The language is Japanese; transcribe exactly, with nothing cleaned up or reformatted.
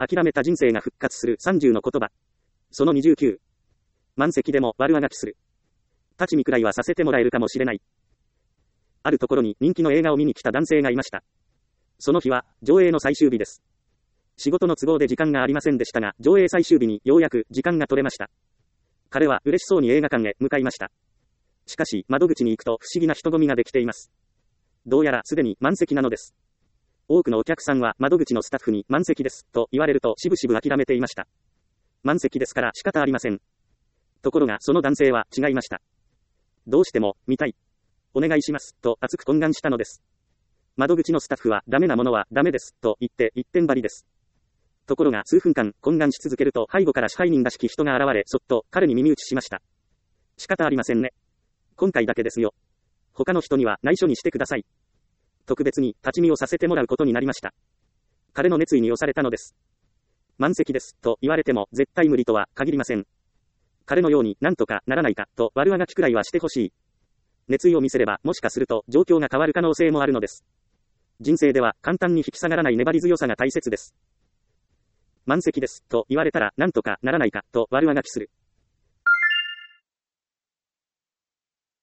諦めた人生が復活するさんじゅうの言葉。そのにじゅうきゅう。満席でも悪あがきする。立ち見くらいはさせてもらえるかもしれない。あるところに人気の映画を見に来た男性がいました。その日は上映の最終日です。仕事の都合で時間がありませんでしたが、上映最終日にようやく時間が取れました。彼は嬉しそうに映画館へ向かいました。しかし窓口に行くと不思議な人混みができています。どうやらすでに満席なのです。多くのお客さんは窓口のスタッフに満席ですと言われるとしぶしぶ諦めていました。満席ですから仕方ありません。ところがその男性は違いました。どうしても見たい。お願いしますと熱く懇願したのです。窓口のスタッフはダメなものはダメですと言って一点張りです。ところが数分間懇願し続けると背後から支配人らしき人が現れそっと彼に耳打ちしました。仕方ありませんね。今回だけですよ。他の人には内緒にしてください。特別に立ち見をさせてもらうことになりました。彼の熱意に押されたのです。満席ですと言われても絶対無理とは限りません。彼のようになんとかならないかと悪あがきくらいはしてほしい。熱意を見せればもしかすると状況が変わる可能性もあるのです。人生では簡単に引き下がらない粘り強さが大切です。満席ですと言われたらなんとかならないかと悪あがきする。